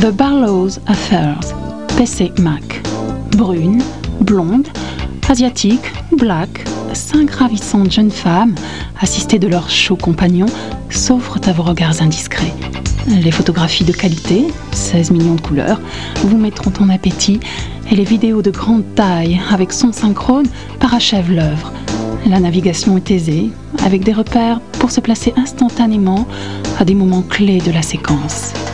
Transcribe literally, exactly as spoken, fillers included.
The Barlow's Affairs, P C Mac. Brune, blonde, asiatique, black, cinq ravissantes jeunes femmes, assistées de leurs chauds compagnons, s'offrent à vos regards indiscrets. Les photographies de qualité, seize millions de couleurs, vous mettront en appétit et les vidéos de grande taille avec son synchrone parachèvent l'œuvre. La navigation est aisée, avec des repères pour se placer instantanément à des moments clés de la séquence.